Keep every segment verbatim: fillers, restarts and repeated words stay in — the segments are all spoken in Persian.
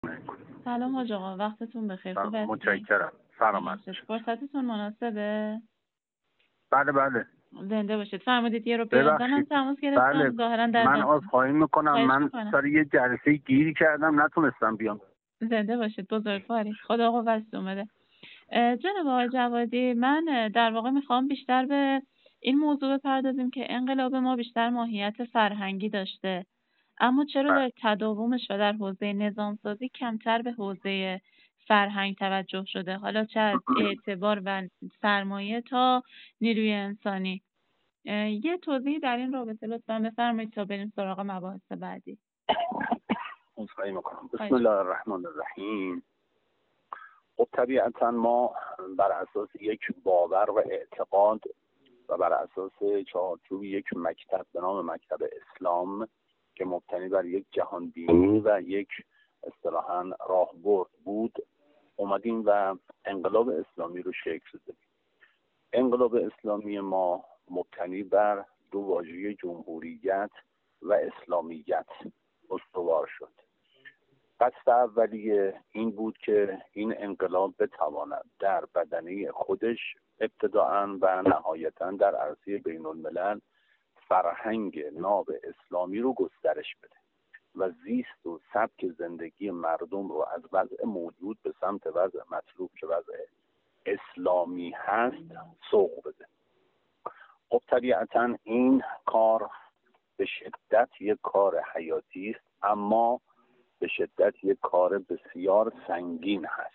سلام حاج آقا، وقتتون بخیر. خوب هستید؟ متشکرم. سلامت. فرصتتون مناسبه؟ بله بله. زنده باشید. فرمودید یه رو پیازده من تماس گرفتم. بله. ظاهرا در من عذرخواهی میکنم، من سر یه جلسه گیری کردم نتونستم بیام. زنده باشید، بزرگوارید. خدا قوت اومده. جناب آقای جوادی، من در واقع میخوام بیشتر به این موضوع بپردازیم که انقلاب ما بیشتر ماهیت فرهنگی داشته، اما چرا در تداومش و در حوزه نظامسازی کمتر به حوزه فرهنگ توجه شده، حالا چه از اعتبار و سرمایه تا نیروی انسانی؟ یه توضیحی در این رابطه لطفاً بفرمایید تا بریم سراغ مباحث بعدی. عذرخواهی میکنم. بسم الله الرحمن الرحیم. خب طبیعتا ما بر اساس یک باور و اعتقاد و بر اساس چارچوب یک مکتب به نام مکتب اسلام که مبتنی بر یک جهان بینی و یک اصطلاحاً راهبرد بود اومدیم و انقلاب اسلامی رو شکل دادیم. انقلاب اسلامی ما مبتنی بر دو واژه جمهوریت و اسلامیت استوار شد. قصد اولیه این بود که این انقلاب بتواند در بدنه خودش ابتداءً و نهایتاً در عرصه بین الملل فرهنگ ناب اسلامی رو گسترش بده و زیست و سبک زندگی مردم رو از وضع موجود به سمت وضع مطلوب که وضع اسلامی هست سوق بده. خب طبیعتاً این کار به شدت یک کار حیاتی است، اما به شدت یک کار بسیار سنگین هست.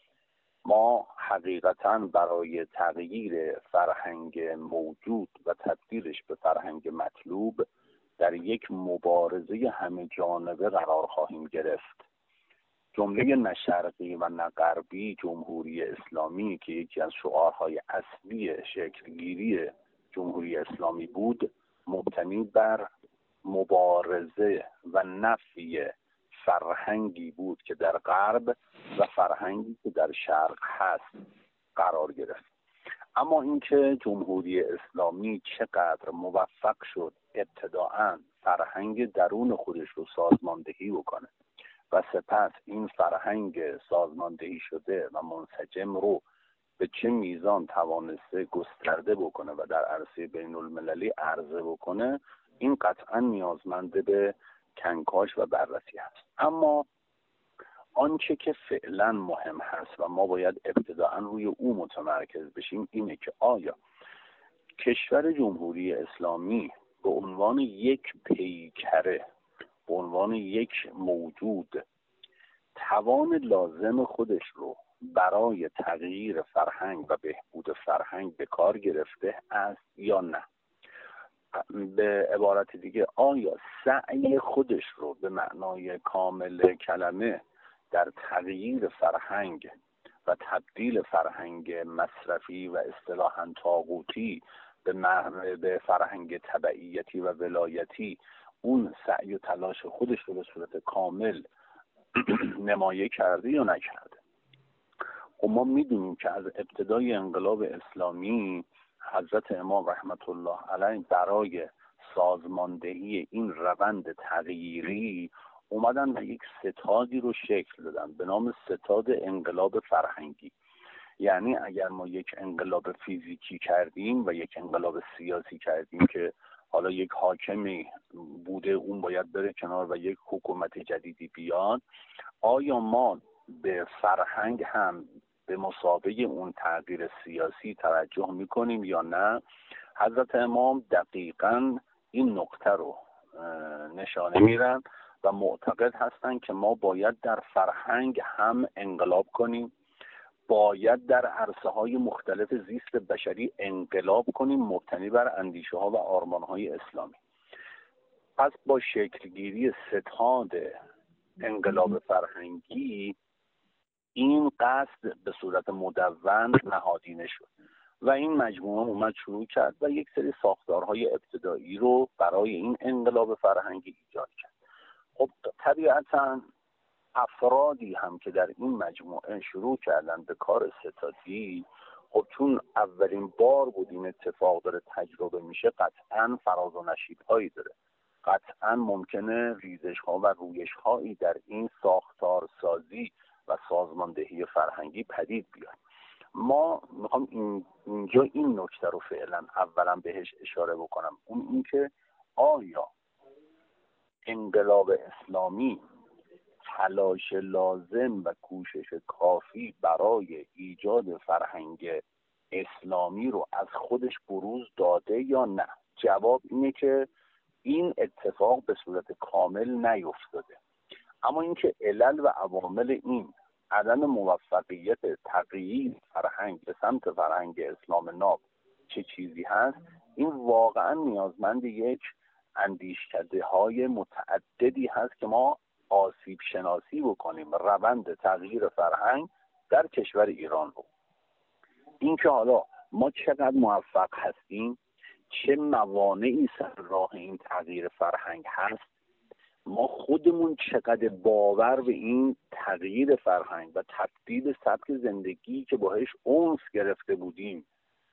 ما حقیقتاً برای تغییر فرهنگ موجود و تبدیلش به فرهنگ مطلوب در یک مبارزه همه جانبه قرار خواهیم گرفت. جمله نه شرقی و نه غربی جمهوری اسلامی که یکی از شعارهای اصلی شکلگیری جمهوری اسلامی بود مبتنی بر مبارزه و نفی فرهنگی بود که در غرب و فرهنگی که در شرق هست قرار گرفت. اما اینکه جمهوری اسلامی چقدر موفق شد ابتداءً فرهنگ درون خودش رو سازماندهی بکنه و سپس این فرهنگ سازماندهی شده و منسجم رو به چه میزان توانسته گسترده بکنه و در عرصه بین المللی عرضه بکنه، این قطعاً نیازمند به کنکاش و بررسی هست. اما آنچه که فعلا مهم هست و ما باید ابتداءً روی او متمرکز بشیم اینه که آیا کشور جمهوری اسلامی به عنوان یک پیکره، به عنوان یک موجود توان لازم خودش رو برای تغییر فرهنگ و بهبود فرهنگ به کار گرفته است یا نه؟ به عبارت دیگه آیا سعی خودش رو به معنای کامل کلمه در تغییر فرهنگ و تبدیل فرهنگ مصرفی و اصطلاحاً طاغوتی به به فرهنگ تبعیتی و ولایتی اون سعی و تلاش خودش رو به صورت کامل نمایه کرده یا نکرده؟ و ما میدونیم که از ابتدای انقلاب اسلامی حضرت امام رحمت الله علیه برای سازماندهی این روند تغییری اومدن و یک ستادی رو شکل دادن به نام ستاد انقلاب فرهنگی. یعنی اگر ما یک انقلاب فیزیکی کردیم و یک انقلاب سیاسی کردیم که حالا یک حاکمی بوده اون باید بره کنار و یک حکومت جدیدی بیاد، آیا ما به فرهنگ هم به مثابه اون تغییر سیاسی توجه میکنیم یا نه؟ حضرت امام دقیقاً این نقطه رو نشانه میرن و معتقد هستن که ما باید در فرهنگ هم انقلاب کنیم، باید در عرصه های مختلف زیست بشری انقلاب کنیم مبتنی بر اندیشه ها و آرمان های اسلامی. پس با شکلگیری ستاد انقلاب فرهنگی این قصد به صورت مدون نهادینه شد و این مجموعه اومد شروع کرد و یک سری ساختارهای ابتدایی رو برای این انقلاب فرهنگی ایجاد کرد. خب طبیعتاً افرادی هم که در این مجموعه شروع کردن به کار ستادی، خب چون اولین بار بود این اتفاق داره تجربه میشه قطعاً فراز و نشیب‌هایی داره قطعا ممکنه ریزش ها و رویش هایی در این ساختار سازی و سازماندهی فرهنگی پدید بیاد. ما میخوام این اینجا این نکته رو فعلا اولا بهش اشاره بکنم، اون این که آیا انقلاب اسلامی تلاش لازم و کوشش کافی برای ایجاد فرهنگ اسلامی رو از خودش بروز داده یا نه؟ جواب اینه که این اتفاق به صورت کامل نیفتاده. اما اینکه علل و عوامل این عدم موفقیت تغییر فرهنگ به سمت فرهنگ اسلام ناب چه چیزی هست، این واقعا نیازمند یک اندیشکده های متعددی هست که ما آسیب شناسی بکنیم روند تغییر فرهنگ در کشور ایران رو. این که حالا ما چقدر موفق هستیم، چه موانعی سر راه این تغییر فرهنگ هست، ما خودمون چقدر باور به این تغییر فرهنگ و تبدیل سبک زندگی که باهاش انس گرفته بودیم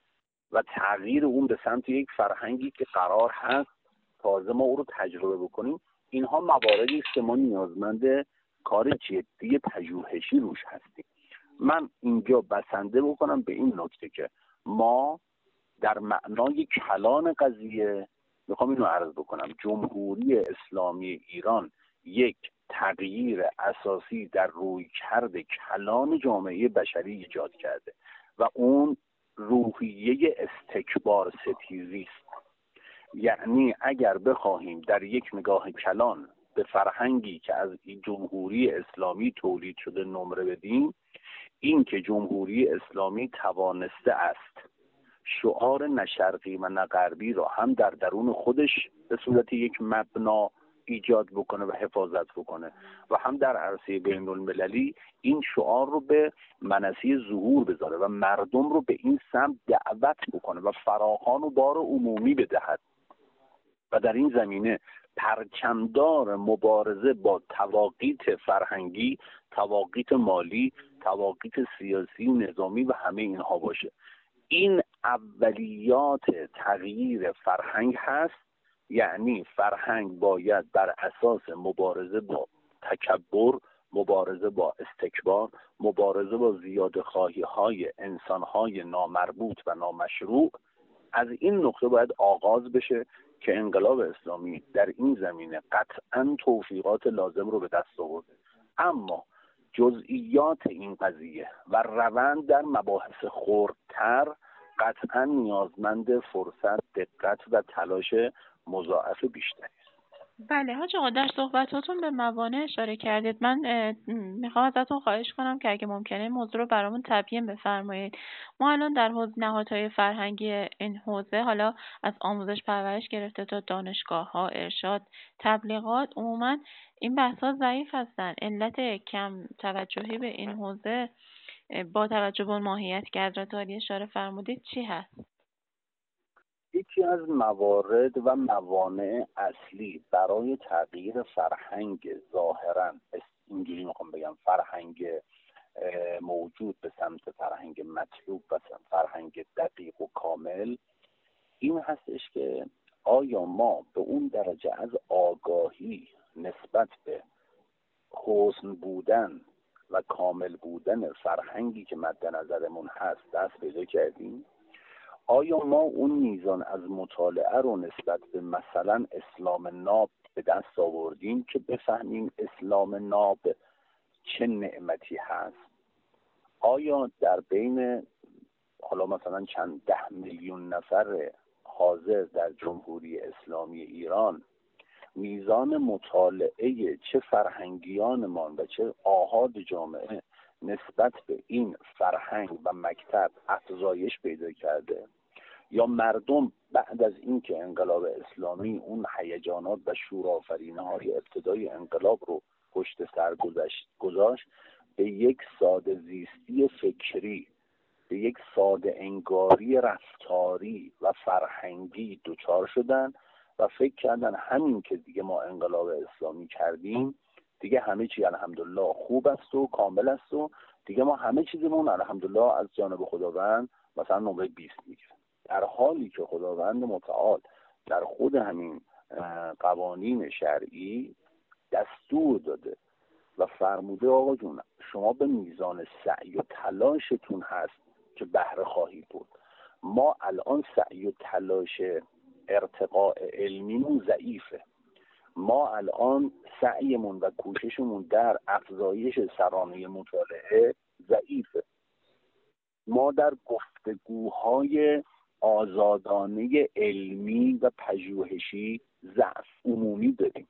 و تغییر اون به سمت یک فرهنگی که قرار هست تازه ما او رو تجربه بکنیم، اینها مواردی است که ما نیازمند کار جدی پژوهشی روش هستیم. من اینجا بسنده بکنم به این نکته که ما در معنای کلان قضیه میخوام اینو عرض بکنم، جمهوری اسلامی ایران یک تغییر اساسی در رویکرد کلان جامعه بشری ایجاد کرده و اون روحیه استکبار ستیزی است. یعنی اگر بخواهیم در یک نگاه کلان به فرهنگی که از این جمهوری اسلامی تولید شده نمره بدیم، این که جمهوری اسلامی توانسته است شعار نه شرقی و نه غربی را هم در درون خودش به صورت یک مبنا ایجاد بکنه و حفاظت بکنه و هم در عرصه بین المللی این شعار رو به منصه ظهور بذاره و مردم رو به این سمت دعوت بکنه و فراخوان و بار عمومی بدهد و در این زمینه پرچمدار مبارزه با تواقیت فرهنگی، تواقیت مالی، تواقیت سیاسی و نظامی و همه اینها باشه. این اولیات تغییر فرهنگ هست. یعنی فرهنگ باید بر اساس مبارزه با تکبر، مبارزه با استکبار، مبارزه با زیادخواهی های انسان های نامربوط و نامشروع از این نقطه باید آغاز بشه که انقلاب اسلامی در این زمینه قطعاً توفیقات لازم رو به دست آورده. اما جزئیات این قضیه و روند در مباحث خردتر قطعاً نیازمند فرصت، دقت و تلاش مضاعف بیشتری است. بله حاج آقا، در صحبتاتون به موانع اشاره کردید. من میخوام ازتون خواهش کنم که اگه ممکنه موضوع رو برامون تبیین بفرمایید. ما الان در حوزه نهادهای فرهنگی این حوزه، حالا از آموزش پرورش گرفته تا دانشگاه ها، ارشاد، تبلیغات، عموما این بحث ها ضعیف هستن. علت کم توجهی به این حوزه با توجه به ماهیت که حضرت عالی اشاره فرمودید چی هست؟ یکی از موارد و موانع اصلی برای تغییر فرهنگ ظاهراً اینجوری میخوام بگم فرهنگ موجود به سمت فرهنگ مطلوب و فرهنگ دقیق و کامل این هستش که آیا ما به اون درجه از آگاهی نسبت به حسن بودن و کامل بودن فرهنگی که مد نظرمون هست دست پیدا کردیم؟ آیا ما اون میزان از مطالعه رو نسبت به مثلا اسلام ناب به دست آوردیم که بفهمیم اسلام ناب چه نعمتی هست؟ آیا در بین حالا مثلا چند ده میلیون نفر حاضر در جمهوری اسلامی ایران میزان مطالعه چه فرهنگیانمان و چه آحاد جامعه نسبت به این فرهنگ و مکتب افزایش پیدا کرده؟ یا مردم بعد از اینکه انقلاب اسلامی اون هیجانات و شورآفرینی‌های ابتدای انقلاب رو پشت سر گذاشت به یک ساده زیستی فکری، به یک ساده انگاری رفتاری و فرهنگی دچار شدن و فکر کردن همین که دیگه ما انقلاب اسلامی کردیم دیگه همه چی الحمدلله خوب است و کامل است و دیگه ما همه چیزمون الحمدلله از جانب خداوند مثلا نمره بیست میگیریم، در حالی که خداوند متعال در خود همین قوانین شرعی دستور داده و فرموده آقا جون شما به میزان سعی و تلاشتون هست که بهره خواهید بود. ما الان سعی و تلاش ارتقاء علمیمون ضعیفه. ما الان سعیمون و کوششمون در افزایش سرانه مطالعه ضعیفه. ما در گفتگوهای آزادانه علمی و پژوهشی ضعف عمومی داریم.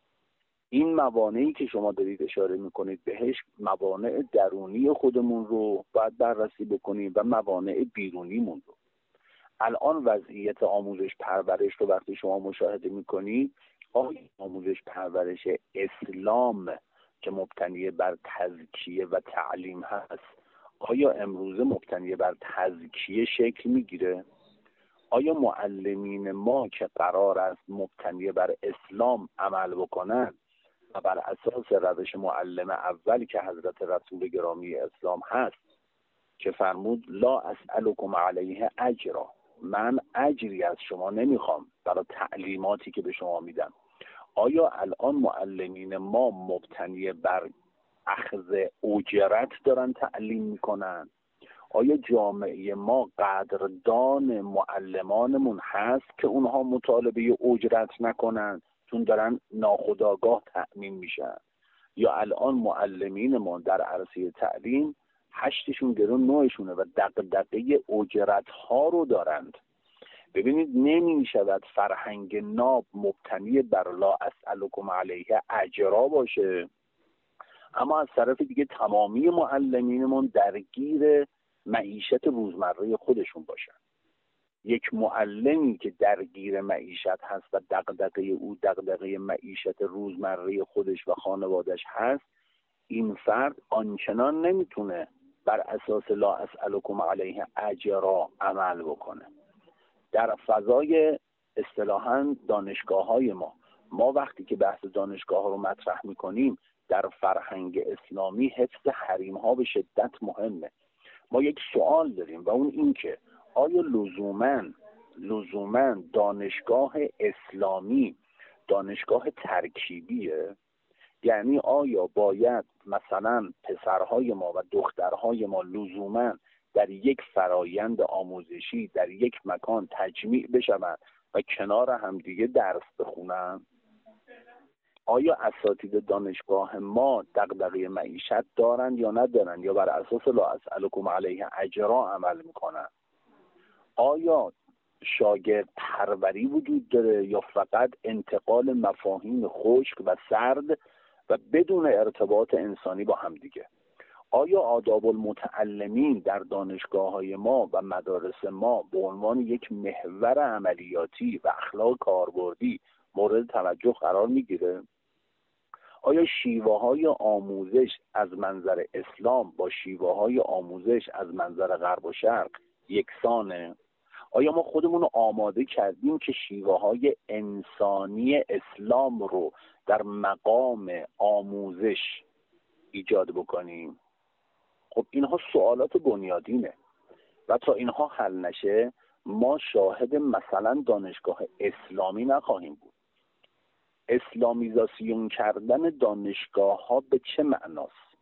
این موانعی که شما دارید اشاره میکنید بهش موانع درونی خودمون رو باید بررسی بکنیم و موانع بیرونیمون رو. الان وضعیت آموزش پرورش رو وقتی شما مشاهده میکنید، آیا آموزش پرورش اسلام که مبتنی بر تزکیه و تعلیم هست آیا امروزه مبتنی بر تزکیه شکل میگیره؟ آیا معلمین ما که قرار است مبتنی بر اسلام عمل بکنن و بر اساس روش معلم اولی که حضرت رسول گرامی اسلام هست که فرمود لا اسألکم علیه اجرا، من اجری از شما نمیخوام برای تعلیماتی که به شما میدم، آیا الان معلمین ما مبتنی بر اخذ اجرت دارن تعلیم میکنن؟ آیا جامعه ما قدردان معلمانمون هست که اونها مطالبه اجرت نکنن چون دارن ناخودآگاه تأمین میشن؟ یا الان معلمین ما در عرصه تعلیم هشتشون گرون نوعشونه و دغدغه اجرت ها رو دارند. ببینید نمی شود فرهنگ ناب مبتنی بر لا اسألکم علیه اجرا باشه، اما از طرف دیگه تمامی معلمینمون درگیر معیشت روزمره خودشون باشن. یک معلمی که درگیر معیشت هست و دغدغه او دغدغه معیشت روزمره خودش و خانوادش هست، این فرد آنچنان نمیتونه بر اساس لا اسألکم علیه اجرا عمل بکنه. در فضای اصطلاحاً دانشگاه‌های ما ما وقتی که بحث دانشگاه ها رو مطرح میکنیم در فرهنگ اسلامی حفظ حریم ها به شدت مهمه. ما یک سوال داریم و اون این که آیا لزوماً لزوماً دانشگاه اسلامی دانشگاه ترکیبیه؟ یعنی آیا باید مثلا پسرهای ما و دخترهای ما لزوماً در یک فرایند آموزشی در یک مکان تجمیع بشوند و کنار همدیگه درس بخونن؟ آیا اساتید دانشگاه ما دغدغه معیشت دارند یا ندارند یا بر اساس لا اسألکم علیه اجرا عمل میکنن؟ آیا شاگرد پروری وجود داره یا فقط انتقال مفاهیم خشک و سرد و بدون ارتباط انسانی با همدیگه؟ آیا آداب المتعلمین در دانشگاه‌های ما و مدارس ما به عنوان یک محور عملیاتی و اخلاق کاربردی مورد توجه قرار میگیره؟ آیا شیوه‌های آموزش از منظر اسلام با شیوه‌های آموزش از منظر غرب و شرق یکسانه؟ آیا ما خودمون رو آماده کردیم که شیوه‌های انسانی اسلام رو در مقام آموزش ایجاد بکنیم؟ خب اینها سوالات بنیادینه و تا اینها حل نشه ما شاهد مثلا دانشگاه اسلامی نخواهیم بود. اسلامیزاسیون کردن دانشگاه ها به چه معناست؟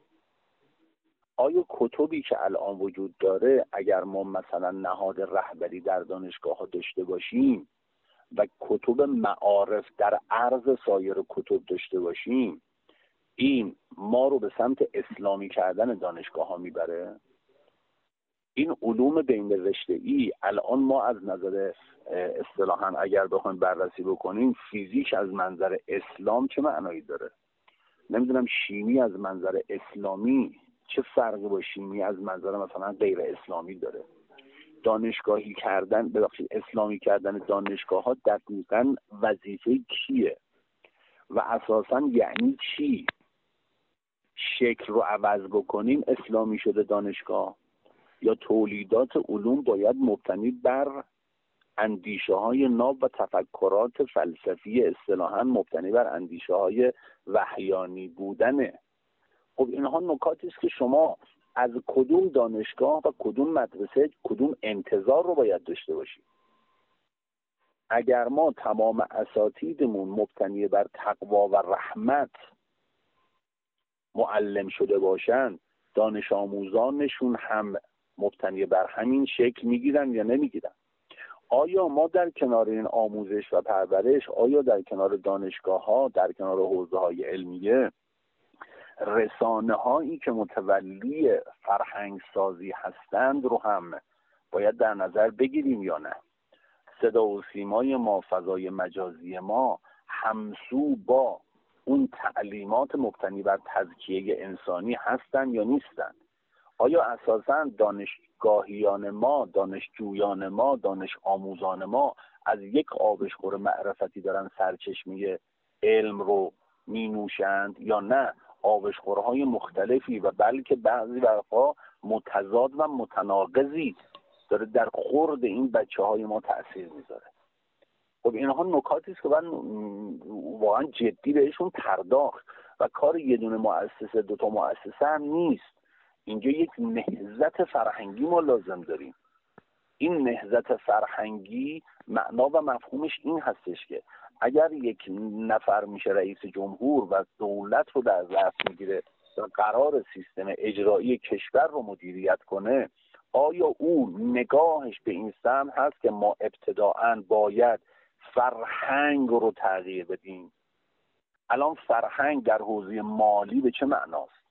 آیا کتبی که الان وجود داره اگر ما مثلا نهاد رهبری در دانشگاه ها داشته باشیم و کتب معارف در عرض سایر کتب داشته باشیم این ما رو به سمت اسلامی کردن دانشگاه ها میبره؟ این علوم بین رشته‌ای الان ما از نظر اصطلاحاً اگر بخوایم بررسی بکنیم فیزیک از منظر اسلام چه معنایی داره؟ نمیدونم شیمی از منظر اسلامی چه فرقی با شیمی از منظر مثلا غیر اسلامی داره؟ دانشگاهی کردن ببخشید اسلامی کردن دانشگاه ها دقیقاً وظیفه کیه و اساساً یعنی چی؟ شکل رو عوض بکنیم اسلامی شده دانشگاه یا تولیدات علوم باید مبتنی بر اندیشه های ناب و تفکرات فلسفی اصطلاحاً مبتنی بر اندیشه های وحیانی بودنه؟ خب اینها نکاتی است که شما از کدوم دانشگاه و کدوم مدرسه کدوم انتظار رو باید داشته باشید. اگر ما تمام اساتیدمون مبتنی بر تقوا و رحمت معلم شده باشن، دانش آموزانشون هم مبتنی بر همین شکل میگیرن یا نمیگیرن؟ آیا ما در کنار این آموزش و پرورش، آیا در کنار دانشگاه ها، در کنار حوزه های علمیه، رسانه هایی که متولی فرهنگ سازی هستند رو هم باید در نظر بگیریم یا نه؟ صدا و سیمای ما، فضای مجازی ما همسو با اون تعلیمات مبتنی بر تزکیه انسانی هستن یا نیستن؟ آیا اساساً دانشگاهیان ما، دانشجویان ما، دانش آموزان ما از یک آبشخور معرفتی دارن سرچشمه علم رو می نوشند یا نه آبشخورهای مختلفی و بلکه بعضی وقتا متضاد و متناقضی داره در خورد این بچه های ما تأثیر میذاره؟ خب اینها نکاتی است که باید واقعا جدی بهشون پرداخت و کار یه دونه مؤسسه، دوتا مؤسسه هم نیست. اینجا یک نهضت فرهنگی ما لازم داریم. این نهضت فرهنگی معنا و مفهومش این هستش که اگر یک نفر میشه رئیس جمهور و دولت رو در دست میگیره و قرار سیستم اجرایی کشور رو مدیریت کنه، آیا او نگاهش به این سمت هست که ما ابتداعاً باید فرهنگ رو تغییر بدیم؟ الان فرهنگ در حوزه مالی به چه معناست؟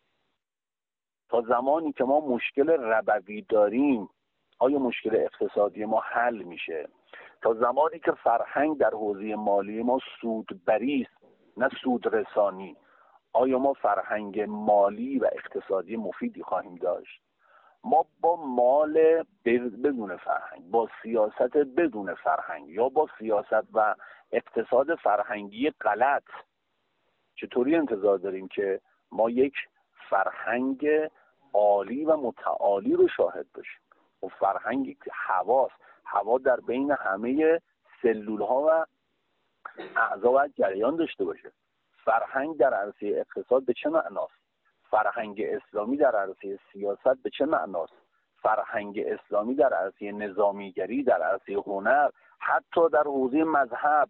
تا زمانی که ما مشکل ربوی داریم آیا مشکل اقتصادی ما حل میشه؟ تا زمانی که فرهنگ در حوزه مالی ما سودبری است نه سود رسانی، آیا ما فرهنگ مالی و اقتصادی مفیدی خواهیم داشت؟ ما با مال بدون فرهنگ، با سیاست بدون فرهنگ یا با سیاست و اقتصاد فرهنگی غلط چطوری انتظار داریم که ما یک فرهنگ عالی و متعالی رو شاهد باشیم؟ و فرهنگ یک هواست، هوا در بین همه سلول ها و اعضا باید جریان داشته باشه. فرهنگ در عرصه اقتصاد به چه معناست؟ فرهنگ اسلامی در عرصه سیاست به چه معناست؟ فرهنگ اسلامی در عرصه نظامیگری، در عرصه هنر، حتی در حوزه مذهب،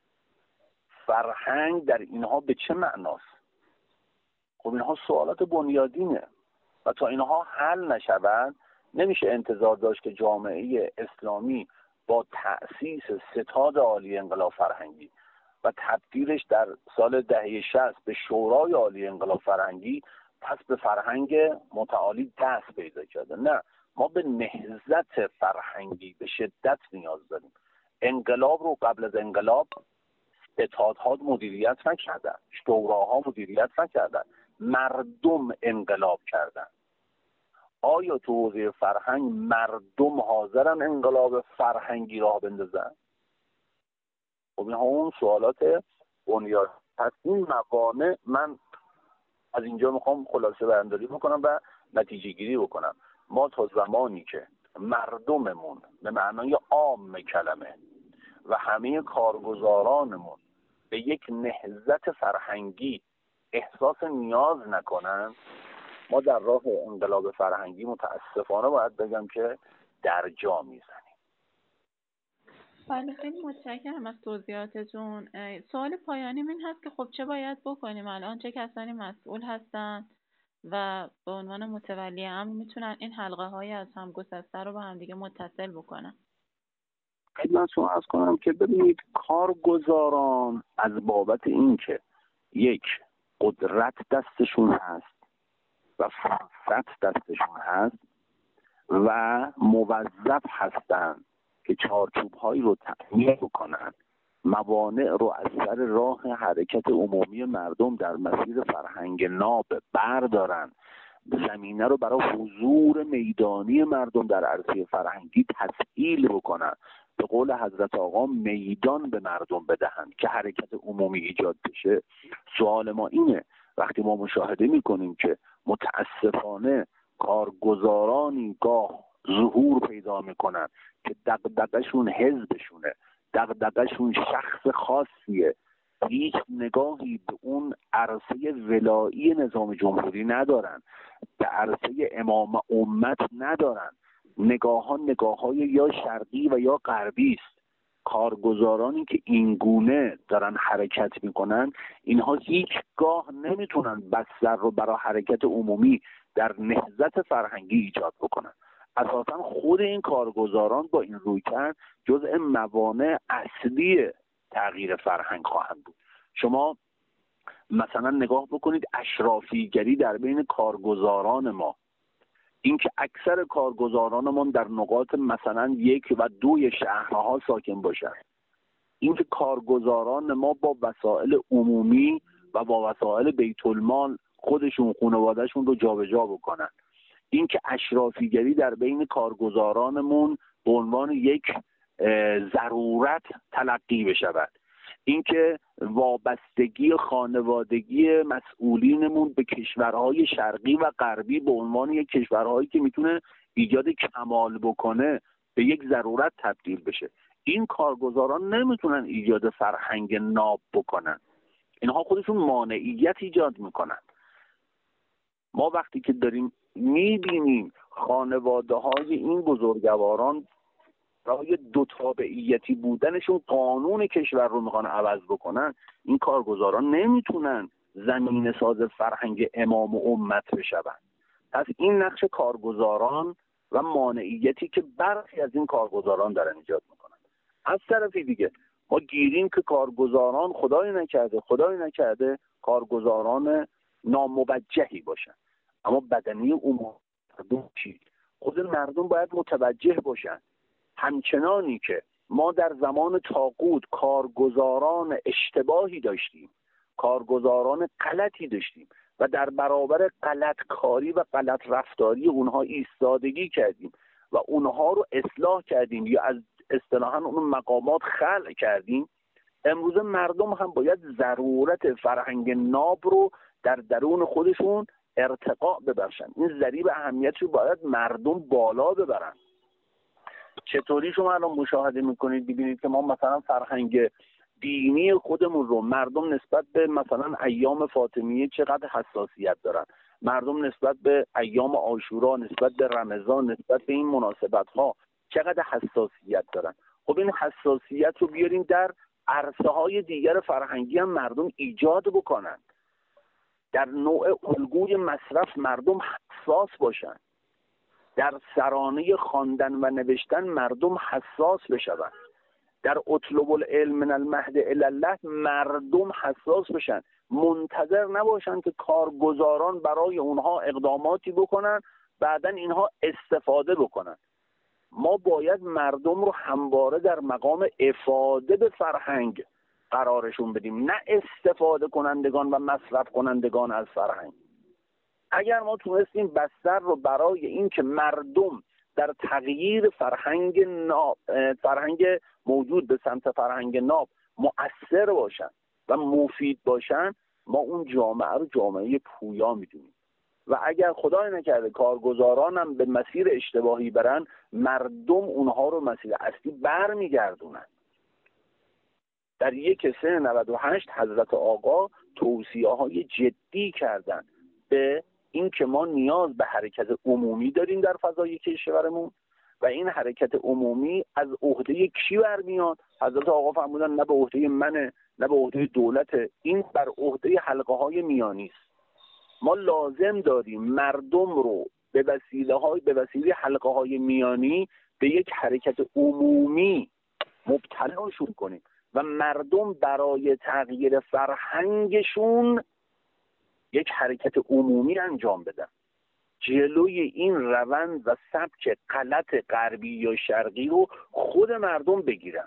فرهنگ در اینها به چه معناست؟ خب اینها سوالات بنیادینه و تا اینها حل نشوند نمیشه انتظار داشت که جامعه اسلامی با تأسیس ستاد عالی انقلاب فرهنگی و تبدیلش در سال دهه شصت به شورای عالی انقلاب فرهنگی پس به فرهنگ متعالی دست پیدا کرده. نه، ما به نهضت فرهنگی به شدت نیاز داریم. انقلاب رو قبل از انقلاب ستادها مدیریت نکردن، شوراها مدیریت نکردن، مردم انقلاب کردن. آیا تو حوزه فرهنگ مردم حاضرن انقلاب فرهنگی راه بندازن؟ خب این همون سوالات بنیاد هست. این موانع من از اینجا میخوام خلاصه بیاندازی بکنم و نتیجه گیری بکنم. ما تا زمانی که مردممون به معنای عام کلمه و همه کارگزارانمون به یک نهضت فرهنگی احساس نیاز نکنن، ما در راه انقلاب فرهنگی متاسفانه باید بگم که در جا میزنیم. بله، خیلی متشکرم از توضیحاتتون. سوال پایانی من هست که خب چه باید بکنیم الان؟ چه کسانی مسئول هستن و به عنوان متولی امر میتونن این حلقه های از هم گسسته رو با هم دیگه متصل بکنن؟ خدمتتون عرض کنم که ببینید، کارگزاران از بابت این که یک قدرت دستشون هست و فرصت دستشون هست و موظف هستند که چارچوب‌هایی رو تعیین بکنن، موانع رو از سر راه حرکت عمومی مردم در مسیر فرهنگ ناب بردارن، زمینه رو برای حضور میدانی مردم در عرصه فرهنگی تسهیل بکنن، به قول حضرت آقا میدان به مردم بدهند که حرکت عمومی ایجاد بشه. سوال ما اینه، وقتی ما مشاهده میکنیم که متاسفانه کارگزارانی گاه ظهور پیدا میکنن که دغدغه‌شون حزبشونه، دغدغه‌شون شخص خاصیه، هیچ نگاهی به اون عرصه ولایی نظام جمهوری ندارن، به عرصه امام امت ندارن، نگاهان نگاه‌های یا شرقی و یا غربی است. کارگزارانی که این گونه دارن حرکت میکنن، اینها هیچگاه نمیتونن بستر رو برای حرکت عمومی در نهضت فرهنگی ایجاد بکنن. اساسا خود این کارگزاران با این رویکرد جزء موانع اصلی تغییر فرهنگ خواهند بود. شما مثلا نگاه بکنید اشرافیگری در بین کارگزاران ما، اینکه اکثر کارگزارانمون در نقاط مثلا یک و دوی شهرها ساکن باشن، اینکه کارگزاران ما با وسایل عمومی و با وسایل بیت المال خودشون خانوادهشون رو جابجا بکنن، اینکه اشرافیگری در بین کارگزارانمون به عنوان یک ضرورت تلقی بشود، اینکه وابستگی خانوادگی مسئولینمون به کشورهای شرقی و غربی به عنوان یک کشورهایی که میتونه ایجاد کمال بکنه به یک ضرورت تبدیل بشه. این کارگزاران نمیتونن ایجاد فرهنگ ناب بکنن، اینها خودشون مانعیت ایجاد میکنن. ما وقتی که داریم میبینیم خانواده های این بزرگواران برای دو تابعیتی بودنشون قانون کشور رو میخوان عوض بکنن، این کارگزاران نمیتونن زمین ساز فرهنگ امام و امت بشون. پس این نقش کارگزاران و مانعیتی که برخی از این کارگزاران دارن ایجاد میکنن. از طرفی دیگه ما گیریم که کارگزاران خدای نکرده خدای نکرده کارگزاران ناموجهی باشن، اما بدنی عمومی چی؟ خود مردم باید متوجه باشن. همچنانی که ما در زمان طاغوت کارگزاران اشتباهی داشتیم، کارگزاران غلطی داشتیم و در برابر غلط کاری و غلط رفتاری اونها ایستادگی کردیم و اونها رو اصلاح کردیم یا از اصطلاحاً اون مقامات خلع کردیم، امروز مردم هم باید ضرورت فرهنگ ناب رو در درون خودشون ارتقا ببخشن. این ضریب اهمیت رو باید مردم بالا ببرن. چطوری شما الان مشاهده میکنید ببینید که ما مثلا فرهنگ دینی خودمون رو مردم نسبت به مثلا ایام فاطمیه چقدر حساسیت دارن، مردم نسبت به ایام عاشورا، نسبت به رمضان، نسبت به این مناسبت ها چقدر حساسیت دارن. خب این حساسیت رو بیاریم در عرصه های دیگر فرهنگی هم مردم ایجاد بکنن. در نوع الگوی مصرف مردم حساس باشن، در سرانه خواندن و نوشتن مردم حساس بشوند، در اطلب العلم من المهد الی الله مردم حساس بشن، منتظر نباشن که کارگزاران برای اونها اقداماتی بکنن بعدن اینها استفاده بکنن. ما باید مردم رو همواره در مقام افاده به فرهنگ قرارشون بدیم، نه استفاده کنندگان و مصرف کنندگان از فرهنگ. اگر ما تونستیم بستر رو برای این که مردم در تغییر فرهنگ ناب، فرهنگ موجود به سمت فرهنگ ناب مؤثر باشن و مفید باشن، ما اون جامعه رو جامعه پویا میدونیم. و اگر خدای نکرده کارگزاران هم به مسیر اشتباهی برن، مردم اونها رو مسیر اصلی برمیگردونن. در یک سه نود و هشت حضرت آقا توصیه های جدی کردن به این که ما نیاز به حرکت عمومی داریم در فضای کشورمون و این حرکت عمومی از عهده کی برمیاد؟ حضرت آقا فرمودن نه به عهده منه نه به عهده دولت، این بر عهده حلقه های میانی است. ما لازم داریم مردم رو به وسیله های به وسیله حلقه های میانی به یک حرکت عمومی مبتلاشون کنیم و مردم برای تغییر فرهنگشون یک حرکت عمومی انجام بدن، جلوی این روند و سبک غلط غربی یا شرقی رو خود مردم بگیرن.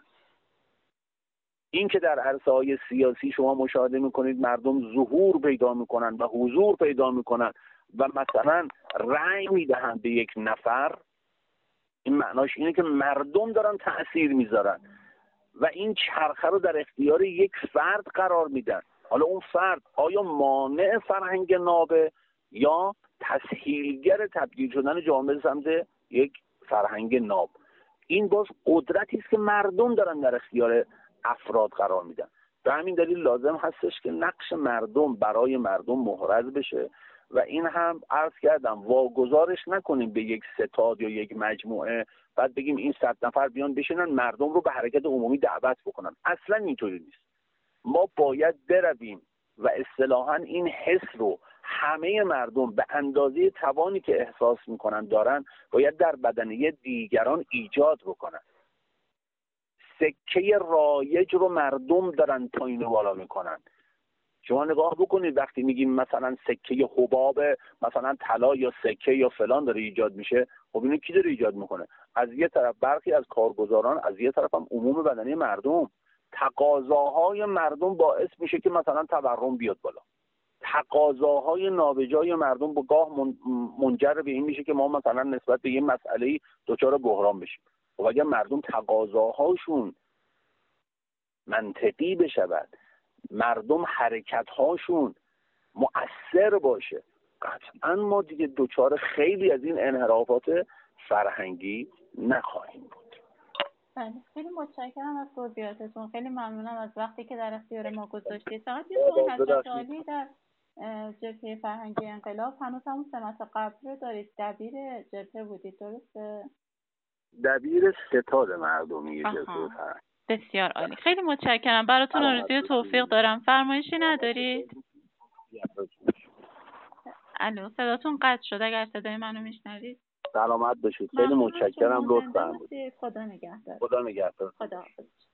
این که در عرصه‌های سیاسی شما مشاهده میکنید مردم ظهور پیدا میکنن و حضور پیدا میکنن و مثلا رأی میدهند به یک نفر، این معناش اینه که مردم دارن تأثیر میذارن و این چرخه رو در اختیار یک فرد قرار میدن. حالا اون فرد آیا مانع فرهنگ نابه یا تسهیلگر تبدیل شدن جامعه سمت یک فرهنگ ناب؟ این باز قدرتی است که مردم دارن در اختیار افراد قرار میدن. به همین دلیل لازم هستش که نقش مردم برای مردم محرز بشه و این هم عرض کردم واگذارش نکنیم به یک ستاد یا یک مجموعه بعد بگیم این صد نفر بیان بشینن مردم رو به حرکت عمومی دعوت بکنن. اصلا اینطوری نیست. ما باید برویم و اصطلاحاً این حس رو همه مردم به اندازه توانی که احساس میکنن دارن باید در بدنه دیگران ایجاد بکنن. سکه رایج رو مردم دارن پایین و بالا میکنن. شما نگاه بکنید وقتی میگیم مثلا سکه حباب مثلا طلا یا سکه یا فلان داره ایجاد میشه، خب اینو کی داره ایجاد میکنه؟ از یه طرف برخی از کارگزاران، از یه طرف هم عموم بدنه مردم. تقاضاهای مردم باعث میشه که مثلا تورم بیاد بالا. تقاضاهای نابجای مردم با گاه منجر به این میشه که ما مثلا نسبت به یه مسئله دچار بحران بشیم. خب اگر مردم تقاضاهاشون منطقی بشود، مردم حرکت‌هاشون مؤثر باشه، قطعا ما دیگه دوچار خیلی از این انحرافات فرهنگی نخواهیم بود. بله، خیلی متشکرم از توضیحاتتون. خیلی ممنونم از وقتی که در اختیار ما گذاشتید. فقط یه سوالی در جبهه فرهنگی انقلاب هنوز همون سمت قبل رو دارید، دبیر جبهه بودید درسته؟ دبیر ستاد مردمی جبهه فرهنگی. بسیار عالی، خیلی متشکرم. براتون آرزوی توفیق دارم. فرمایشی ندارید؟ الو، صداتون قطع شد، اگر صدای منو میشنوید. سلامت باشید. خیلی متشکرم، لطفاً. خدا نگهدار. خدا نگهدار. خدا حافظ.